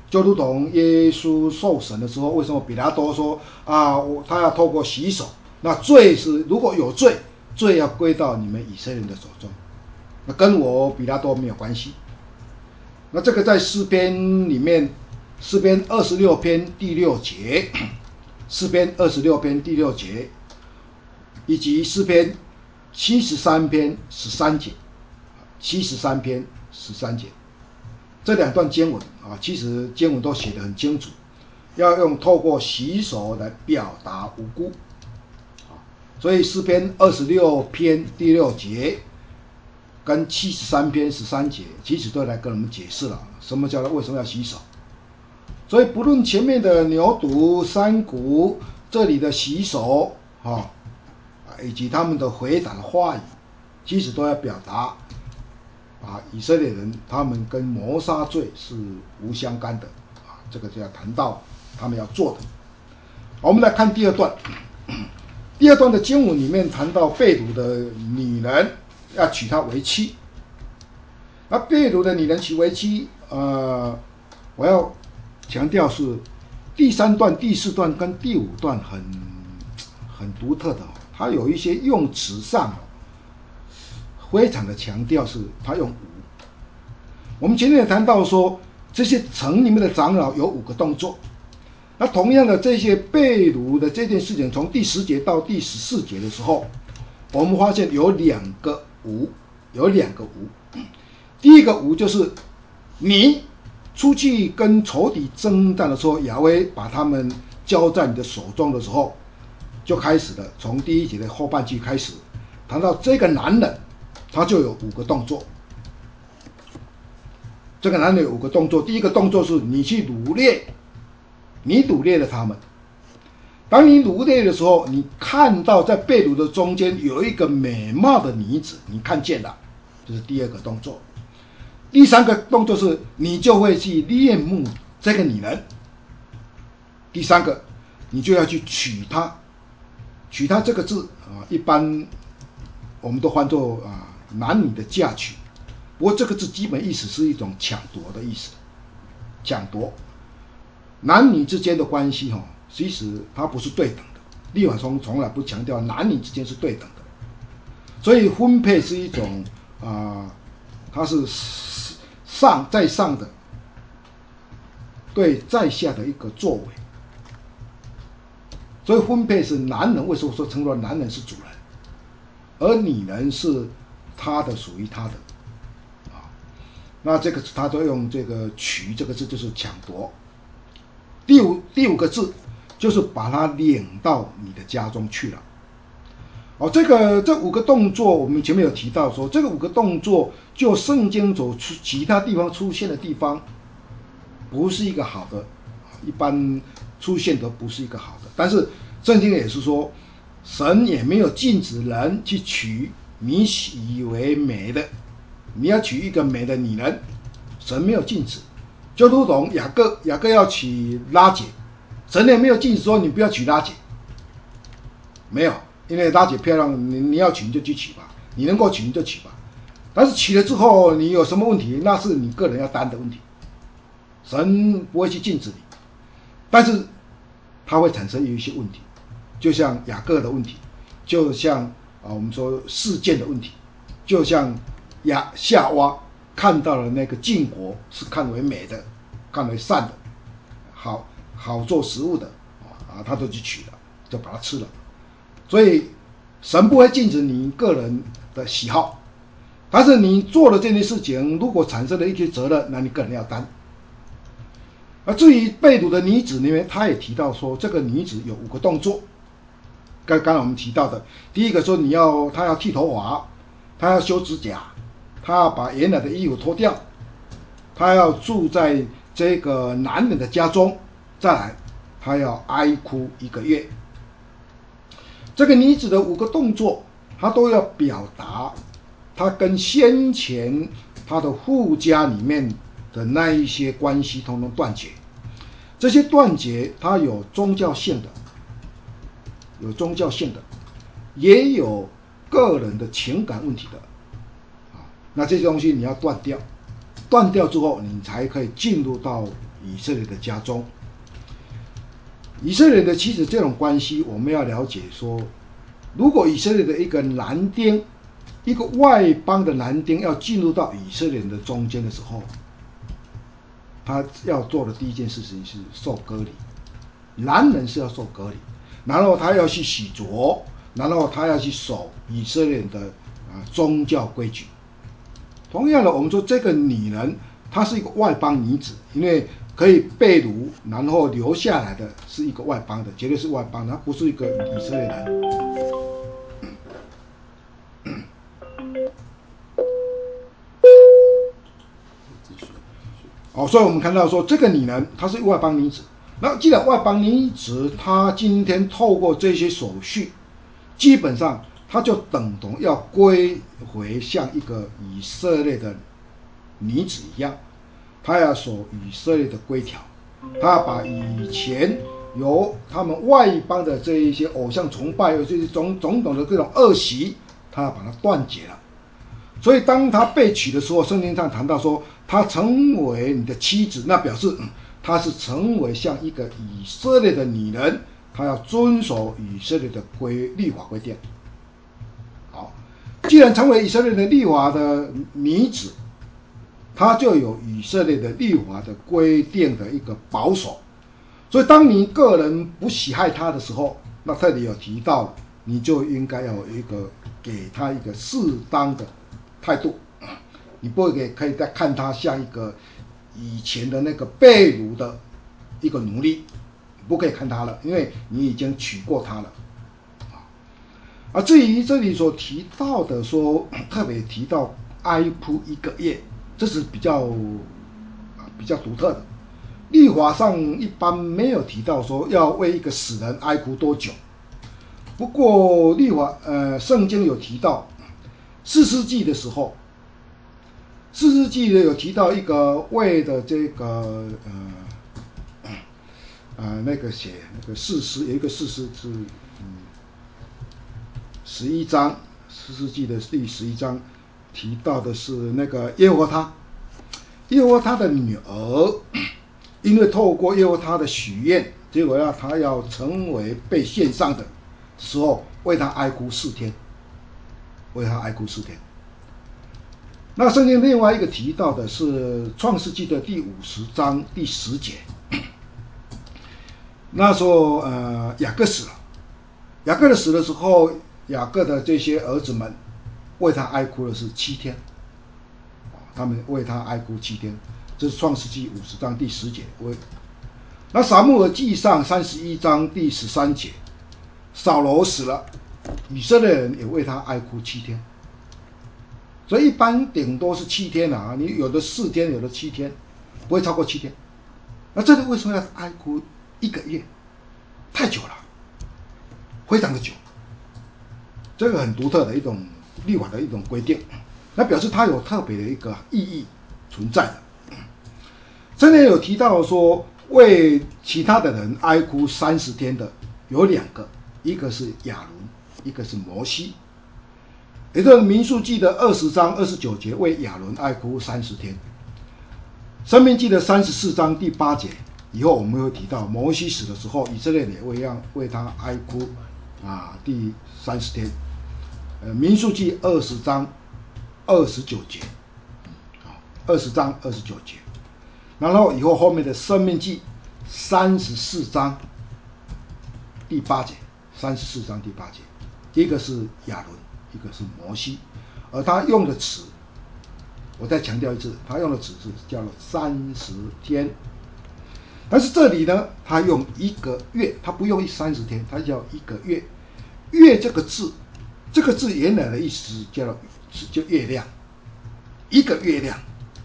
就如同耶稣受审的时候，为什么比拉多说啊，我他要透过洗手？那罪是如果有罪，罪要归到你们以色列人的手中，那跟我比拉多没有关系。那这个在诗篇里面，诗篇二十六篇第六节，诗篇二十六篇第六节，以及诗篇七十三篇十三节，七十三篇十三节，这两段经文啊，其实经文都写得很清楚，要用透过洗手来表达无辜。所以诗篇二十六篇第六节跟七十三篇十三节，其实都来跟我们解释了什么叫为什么要洗手。所以不论前面的牛犊、山谷，这里的洗手啊，以及他们的回答的话语，其实都要表达啊，以色列人他们跟谋杀罪是无相干的啊，这个就要谈到他们要做的。我们来看第二段，第二段的经文里面谈到被掳的女人要娶她为妻。那被掳的女人娶为妻，呃，我要强调是第三段、第四段跟第五段很很独特的，它有一些用词上非常的强调，是它用五。我们前面也谈到说，这些城里面的长老有五个动作。那同样的，这些被掳的这件事情，从第十节到第十四节的时候，我们发现有两个无，有两个无。第一个无就是你出去跟仇敌征战的时候，亚威把他们交在你的手中的时候，就开始了。从第一节的后半句开始，谈到这个男人，他就有五个动作。这个男人有五个动作，第一个动作是你去掳掠。你掳掠了他们，当你掳掠的时候，你看到在被掳的中间有一个美貌的女子，你看见了，这是第二个动作。第三个动作是你就会去恋慕这个女人。第三个，你就要去娶她。娶她这个字啊，一般我们都翻作啊男女的嫁娶，不过这个字基本意思是一种抢夺的意思，抢夺。男女之间的关系哈，其实它不是对等的。律法中从来不强调男女之间是对等的，所以婚配是一种啊、呃，它是上在上的对在下的一个作为。所以婚配是男人，为什么说称作男人是主人，而女人是他的，属于他的啊？那这个他都用这个娶这个字，就是抢夺。第五第五个字就是把它领到你的家中去了。哦，这个这五个动作，我们前面有提到说，这个五个动作就圣经所出其他地方出现的地方，不是一个好的，一般出现的不是一个好的。但是圣经也是说，神也没有禁止人去娶你以为美的，你要娶一个美的女人，神没有禁止。就如同雅各，雅各要娶拉结，神也没有禁止说你不要娶拉结，没有，因为拉结漂亮，你你要娶你就去娶吧，你能够娶你就娶吧。但是娶了之后你有什么问题，那是你个人要担的问题，神不会去禁止你，但是它会产生有一些问题，就像雅各的问题，就像啊我们说事件的问题，就像亚夏娃看到了那个禁果是看为美的，看为善的，好好做食物的啊，他都去取了，就把它吃了。所以神不会禁止你个人的喜好，但是你做了这件事情，如果产生了一些责任，那你个人要担。而至于被掳的女子里面，他也提到说，这个女子有五个动作。刚刚我们提到的，第一个说你要她要剃头发，她要修指甲，她要把原来的衣服脱掉，她要住在这个男人的家中，再来她要哀哭一个月。这个女子的五个动作，她都要表达她跟先前她的父家里面的那一些关系统统断绝。这些断绝它有宗教性的，有宗教性的，也有个人的情感问题的啊。那这些东西你要断掉，断掉之后，你才可以进入到以色列的家中。以色列的妻子这种关系，我们要了解说，如果以色列的一个男丁，一个外邦的男丁要进入到以色列人的中间的时候，他要做的第一件事情是受割礼，男人是要受割礼，然后他要去洗濯，然后他要去守以色列人的啊宗教规矩。同样的，我们说这个女人，她是一个外邦女子，因为可以被掳，然后留下来的是一个外邦的，绝对是外邦的，她不是一个以色列人。哦，所以我们看到说，这个女人她是外邦女子。那既然外邦女子，她今天透过这些手续，基本上她就等同要归回像一个以色列的女子一样，她要守以色列的规条，她要把以前由他们外邦的这一些偶像崇拜，有这些种种种的各种恶习，她要把它断绝了。所以当她被娶的时候，圣经上谈到说，她成为你的妻子，那表示、嗯、她是成为像一个以色列的女人，她要遵守以色列的规律法规定。好，既然成为以色列的律法的女子，她就有以色列的律法的规定的一个保守。所以当你个人不喜爱她的时候，那这里有提到，你就应该要有一个给她一个适当的态度，你不会可以再看他像一个以前的那个被掳的一个奴隶，不可以看他了，因为你已经娶过他了。而至于这里所提到的说，特别提到哀哭一个月，这是比较比较独特的，律法上一般没有提到说要为一个死人哀哭多久。不过律法呃圣经有提到，士师记的时候，士师记有提到一个为的这个呃呃那个写那个士师，有一个士师是嗯十一章，士师记的第十一章提到的是那个耶和他，耶和他的女儿，因为透过耶和他的许愿，结果要他要成为被献上的时候，为他哀哭四天，为他哀哭四天。那圣经另外一个提到的是创世纪的第五十章第十节，那时候呃雅各死了，雅各的死的时候，雅各的这些儿子们为他哀哭的是七天，他们为他哀哭七天，这是创世纪五十章第十节。那撒母耳记上三十一章第十三节，扫罗死了，以色列人也为他哀哭七天。所以一般顶多是七天啊，你有的四天，有的七天，不会超过七天。那这里为什么要哀哭一个月？太久了，非常的久。这个很独特的一种律法的一种规定，那表示它有特别的一个意义存在的。这里有提到说，为其他的人哀哭三十天的有两个，一个是亚伦，一个是摩西。也就是民数记的二十章二十九节为亚伦哀哭三十天，申命记的三十四章第八节，以后我们会提到摩西死的时候，以色列也为让为他哀哭啊第三十天。呃，民数记二十章二十九节，二十章二十九节，然后以后后面的申命记三十四章第八节，三十四章第八节，一个是亚伦，一个是摩西，而他用的词，我再强调一次，他用的词是叫做三十天。但是这里呢，他用一个月，他不用三十天，他叫一个月。月这个字，这个字原来的意思叫是叫月亮，一个月亮。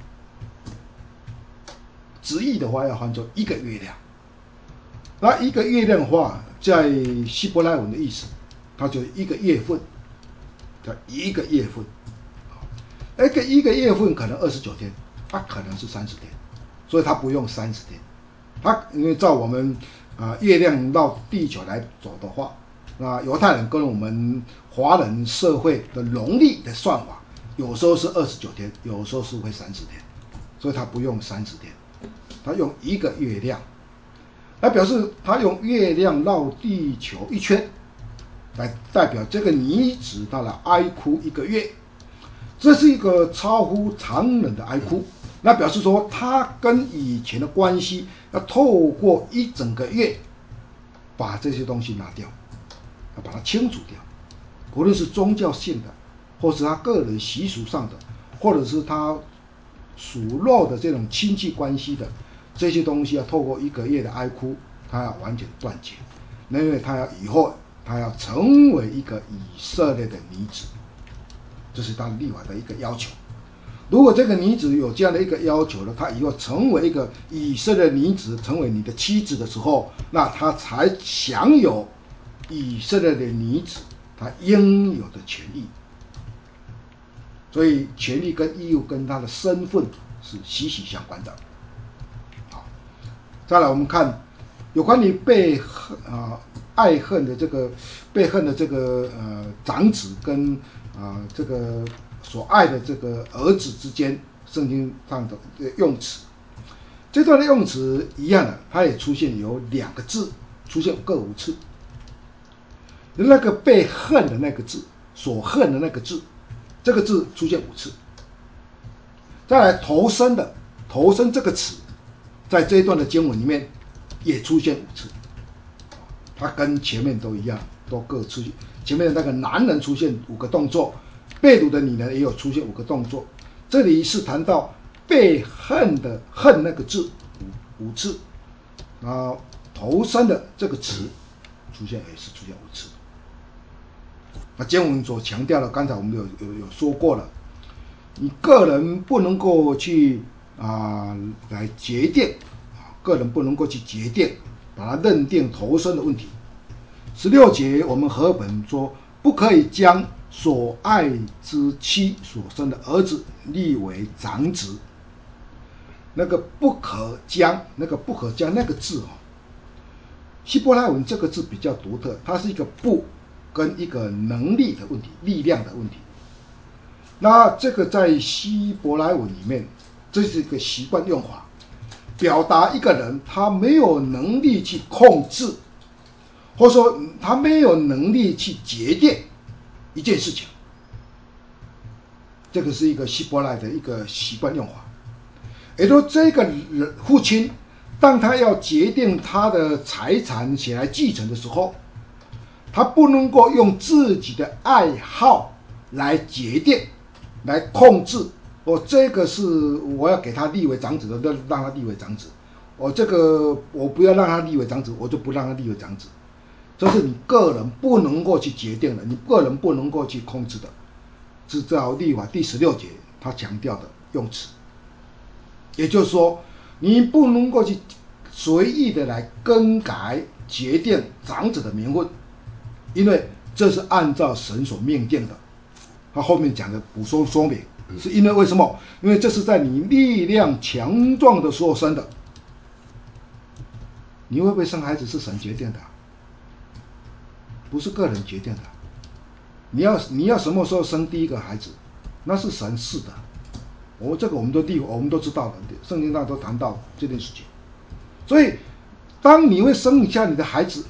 直译的话要翻作一个月亮。那一个月亮的话，在希伯来文的意思，它就一个月份。叫一个月份，一个一个月份可能二十九天，它可能是三十天，所以它不用三十天。它因为照我们啊、呃、月亮绕地球来走的话，那犹太人跟我们华人社会的农历的算法，有时候是二十九天，有时候是会三十天，所以它不用三十天。 他用一个月亮，来表示他用月亮绕地球一圈，来代表这个女子她来哀哭一个月。这是一个超乎常人的哀哭，那表示说他跟以前的关系要透过一整个月把这些东西拿掉，要把它清除掉，无论是宗教性的，或是他个人习俗上的，或者是他属肉的这种亲戚关系的这些东西，要透过一个月的哀哭，他要完全断绝，因为他要以后他要成为一个以色列的女子，这是他立法的一个要求。如果这个女子有这样的一个要求呢，她以后成为一个以色列女子，成为你的妻子的时候，那她才享有以色列的女子她应有的权益。所以权利跟义务跟她的身份是息息相关的。好，再来我们看有关于被恨啊爱恨的这个被恨的这个呃长子跟啊这个所爱的这个儿子之间，圣经上的用词，这段的用词一样的，它也出现有两个字，出现各五次。那个被恨的那个字，所恨的那个字，这个字出现五次。再来投生的，投生这个词，在这一段的经文里面也出现五次，它跟前面都一样，都各出现。前面的那个男人出现五个动作，被掳的女人也有出现五个动作。这里是谈到被恨的恨那个字五五次，然后投生的这个词出现也是出现五次。那经文所强调的，刚才我们有有有说过了，你个人不能够去啊、呃、来决定，个人不能够去决定，把它认定投生的问题。十六节我们和本说，不可以将所爱之妻所生的儿子立为长子。那个不可将，那个不可将那个字哦，希伯来文这个字比较独特，它是一个不跟一个能力的问题，力量的问题。那这个在希伯来文里面，这是一个习惯用法，表达一个人他没有能力去控制，或者说他没有能力去决定一件事情。这个是一个希伯来的一个习惯用法，也就是说这个人父亲当他要决定他的财产写来继承的时候，他不能够用自己的爱好来决定，来控制。我、哦、这个是我要给他立为长子的，让他立为长子。我、哦、这个我不要让他立为长子，我就不让他立为长子。这是你个人不能够去决定的，你个人不能够去控制的。是照立法第十六节他强调的用词。也就是说，你不能够去随意的来更改决定长子的名分，因为这是按照神所命定的。他后面讲的补充说明，是因为为什么？因为这是在你力量强壮的时候生的。你会不会生孩子是神决定的，不是个人决定的。你要你要什么时候生第一个孩子，那是神赐的。我、哦、这个我们都立，我们都知道的，圣经上都谈到这件事情。所以，当你会生下你的孩子，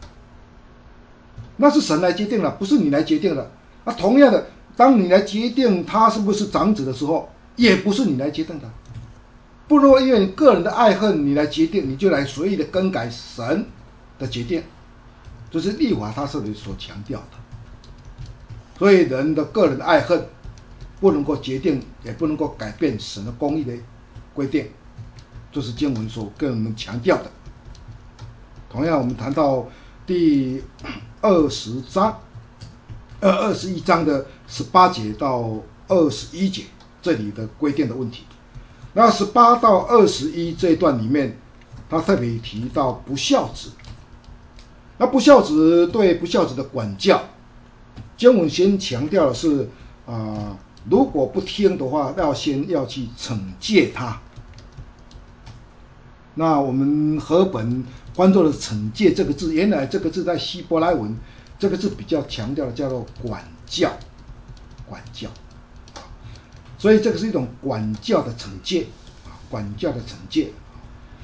那是神来决定了，不是你来决定的。那同样的，当你来决定他是不是长子的时候，也不是你来决定的。不能因为你个人的爱恨，你来决定，你就来随意的更改神的决定，这是立法他这里所强调的。所以人的个人的爱恨不能够决定，也不能够改变神的公义的规定，这是经文所跟我们强调的。同样，我们谈到第二十章，呃，二十一章的十八节到二十一节这里的规定的问题。那十八到二十一这一段里面，他特别提到不孝子。那不孝子对不孝子的管教，经文先强调的是啊、呃，如果不听的话，要先要去惩戒他。那我们和本关注的惩戒这个字，原来这个字在希伯来文这个字比较强调的叫做管教，管教。所以这个是一种管教的惩戒，管教的惩戒。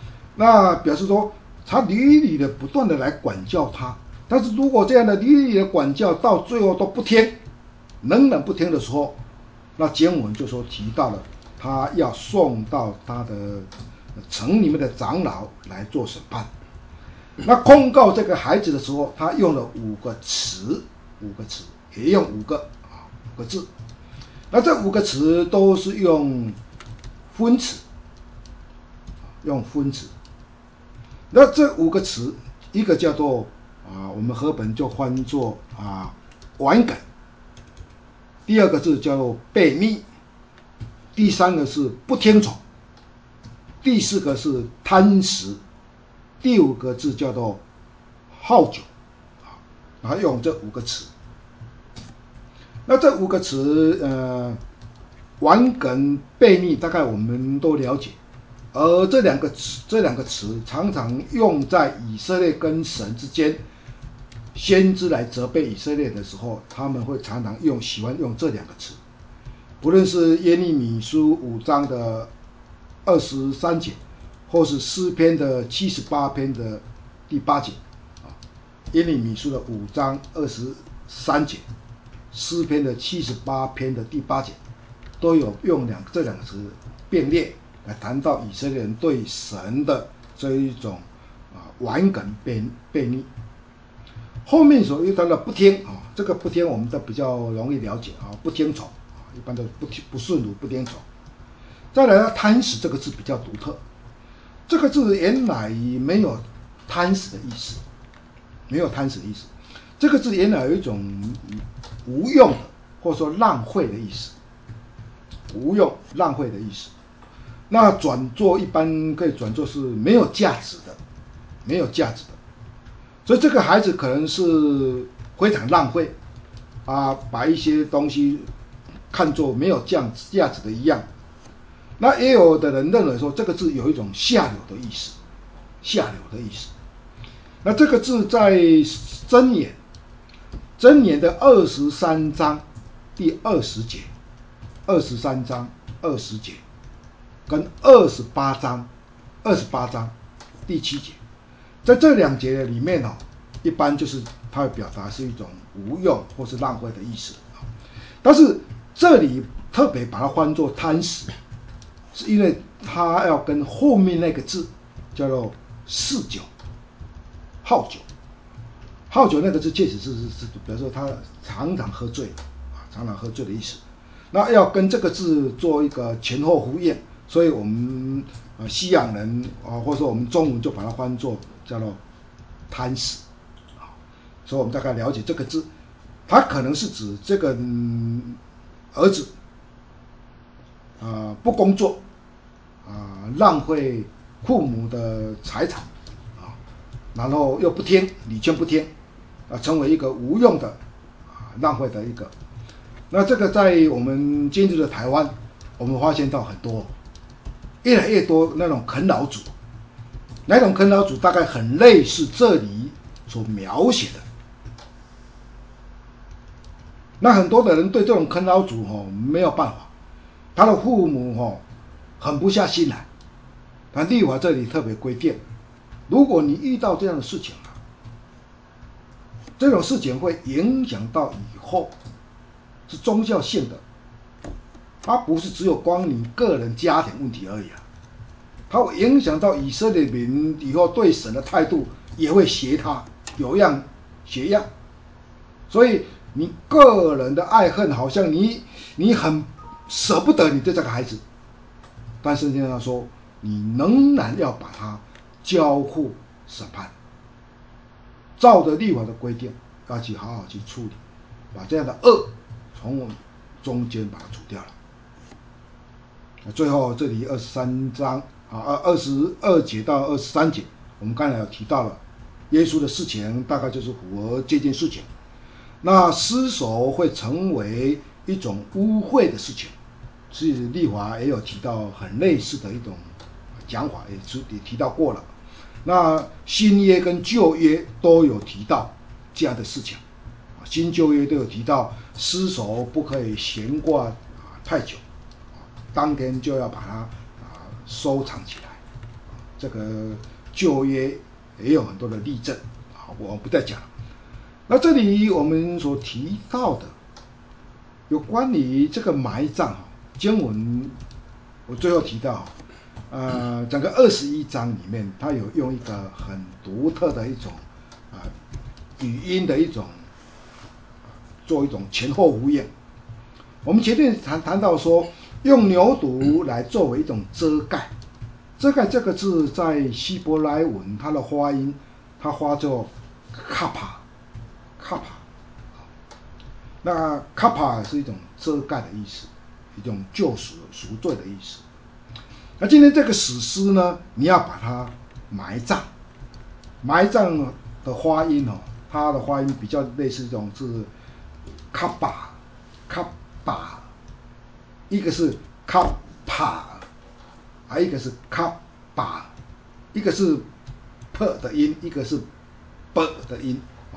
那表示说他屡屡的不断的来管教他，但是如果这样的屡屡的管教到最后都不听，仍然不听的时候，那经文就说提到了他要送到他的城里面的长老来做审判。那控告这个孩子的时候，他用了五个词，五个词也用五个啊五个字。那这五个词都是用分词，用分词。那这五个词，一个叫做啊，我们和本就翻作啊顽梗，第二个字叫做悖逆，第三个是不听从，第四个是贪食，第五个字叫做好酒，然后用这五个词。那这五个词，呃，顽梗、悖逆，大概我们都了解。而这两个词，这两个词常常用在以色列跟神之间，先知来责备以色列的时候，他们会常常用，喜欢用这两个词。不论是耶利米书五章的二十三节，或是诗篇的七十八篇的第八节，啊，耶利米书的五章二十三节，诗篇的七十八篇的第八节，都有用两这两个词并列来谈到以色列人对神的这一种啊顽梗悖悖逆。后面所又谈到不听啊，这个不听我们都比较容易了解啊，不听从啊，一般都不听不顺服不听从。再来呢，贪食这个字比较独特，这个字原来没有贪食的意思，没有贪食的意思。这个字原来有一种无用的或者说浪费的意思，无用浪费的意思。那转作一般可以转作是没有价值的，没有价值的。所以这个孩子可能是非常浪费啊，把一些东西看作没有价价值的一样。那也有的人认为说这个字有一种下流的意思，下流的意思。那这个字在箴言，箴言的二十三章第二十节，二十三章二十节，跟二十八章二十八章第七节，在这两节里面哦，一般就是它会表达是一种无用或是浪费的意思。但是这里特别把它翻作贪食，是因为它要跟后面那个字叫做嗜酒、好酒。好酒那个字确实是是是，比如说他常常喝醉啊，常常喝醉的意思。那要跟这个字做一个前后呼应，所以我们呃西洋人啊，或者说我们中文就把它翻作叫做贪食啊。所以我们大概了解这个字，它可能是指这个、嗯、儿子啊、呃、不工作啊、呃，浪费父母的财产啊，然后又不听，屡劝不听啊，成为一个无用的啊浪费的一个。那这个在我们今日的台湾，我们发现到很多，越来越多那种啃老族，那种啃老族大概很类似这里所描写的。那很多的人对这种啃老族哦没有办法，他的父母哦狠不下心来。但律法这里特别规定，如果你遇到这样的事情啊，这种事情会影响到以后，是宗教性的，它不是只有光你个人家庭问题而已啊，它会影响到以色列民以后对神的态度，也会学他有样学样。所以你个人的爱恨，好像你你很舍不得你对这个孩子，但是圣经上说，你仍然要把他交付审判，照着律法的规定，要去好好去处理，把这样的恶从我们中间把它除掉了。最后这里二十三章啊，二十二节到二十三节，我们刚才有提到了耶稣的事情，大概就是符合这件事情。那失手会成为一种污秽的事情，是律法也有提到很类似的一种讲法，也也提到过了。那新约跟旧约都有提到这样的事情，新旧约都有提到失手不可以闲挂太久，当天就要把它收藏起来。这个旧约也有很多的例证，好，我不再讲了。那这里我们所提到的有关于这个埋葬经文，我最后提到，呃，整个二十一章里面，它有用一个很独特的一种啊、呃、语音的一种做一种前后呼应。我们前面谈谈到说，用牛犊来作为一种遮盖。遮盖这个字在希伯来文，它的发音，它发作卡帕，卡帕。那卡帕是一种遮盖的意思，一种救赎、赎罪的意思。那今天这个史诗呢，你要把它埋葬，埋葬的发音哦，它的发音比较类似一种是卡巴，卡巴，一个是卡帕，还一个是卡巴，一个是 p 的音，一个是 b 的音啊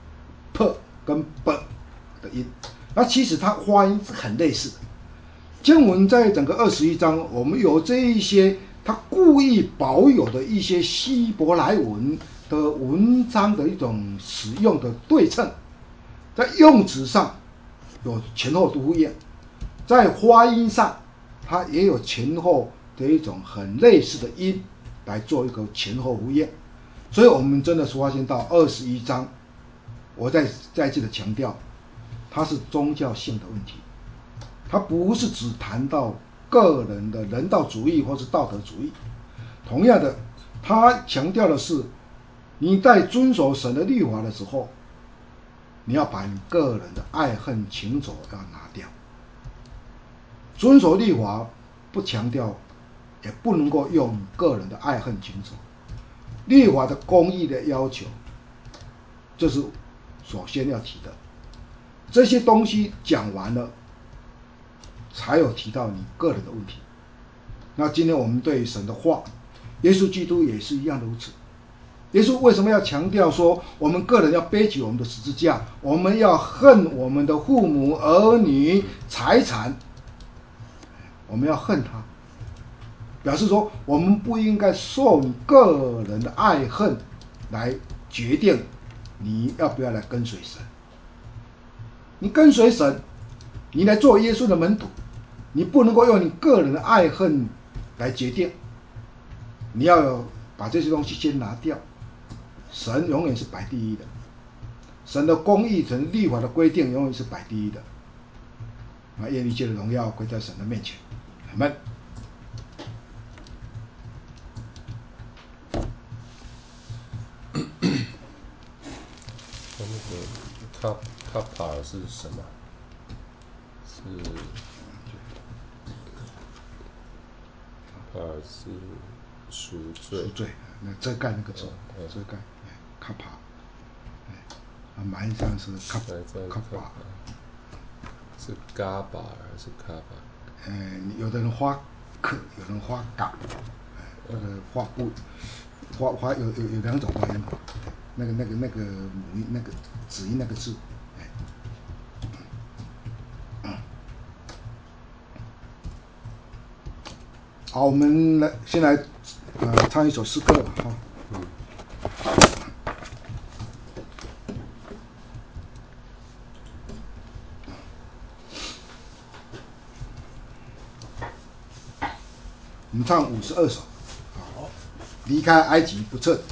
，p 跟 b 的音，那其实它发音是很类似的。经文在整个二十一章，我们有这一些他故意保有的一些希伯来文的文章的一种使用的对称，在用词上有前后呼应，在发音上它也有前后的一种很类似的音来做一个前后呼应，所以我们真的是发现到二十一章，我再再次的强调，它是宗教性的问题。它不是只谈到个人的人道主义或是道德主义，同样的，它强调的是，你在遵守神的律法的时候，你要把你个人的爱恨情仇要拿掉。遵守律法不强调，也不能够用个人的爱恨情仇。律法的公义的要求，这是首先要提的。这些东西讲完了，才有提到你个人的问题。那今天我们对神的话，耶稣基督也是一样如此。耶稣为什么要强调说，我们个人要背起我们的十字架，我们要恨我们的父母、儿女、财产，我们要恨他，表示说我们不应该受你个人的爱恨来决定你要不要来跟随神。你跟随神，你来做耶稣的门徒，你不能够用你个人的爱恨来决定，你要有把这些东西先拿掉。神永远是摆第一的，神的公义、神律法的规定永远是摆第一的。啊，愿一切的荣耀归在神的面前，阿们。 那个卡卡帕是什么？是卡帕是赎罪。 赎罪，那遮盖那个字，遮盖，卡帕，啊，埋上是卡卡帕， 是嘎巴还是卡巴？ 嗯，有的人花可，有人花嘎，那个花不，花花有有有两种发音，那个那个那个母音那个子音那个字，好，我们来先来呃唱一首诗歌吧，哈。 嗯。 我们唱五十二首，好，离开埃及不撤。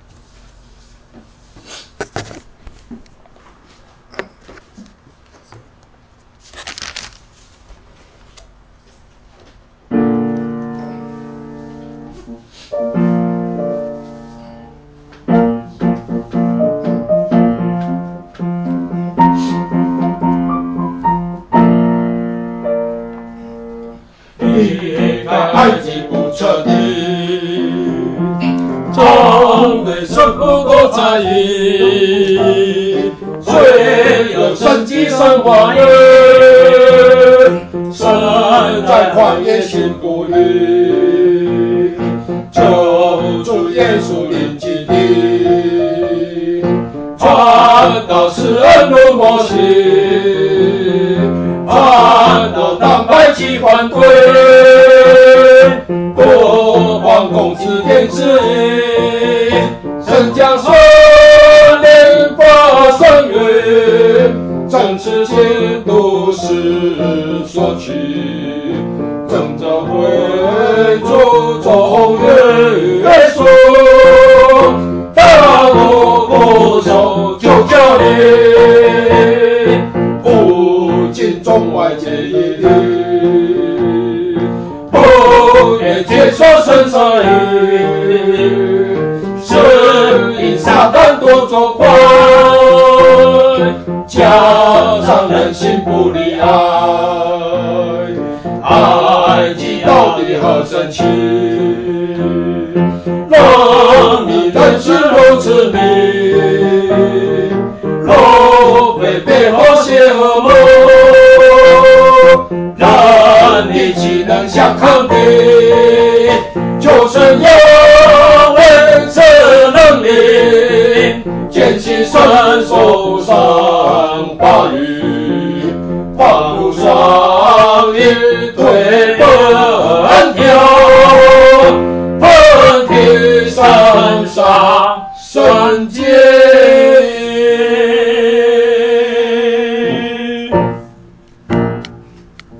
离开埃及不撤的，从未生不够在意，虽有神迹神话人，神在旷野行不语，救主耶稣临近地，传道施恩如摩西，传道当百计还归，多方公子天之事情都是所取，正着会主从耶稣，大怒不受就叫你，不尽中外皆一律，不愿接受神旨意，是因撒旦多作怪，加上人心不离爱，爱极到底何生气？让你认识如此你，若非背后邪恶梦，让你岂能想抗敌？就是要为是能力，坚信伸手上话语，放不双。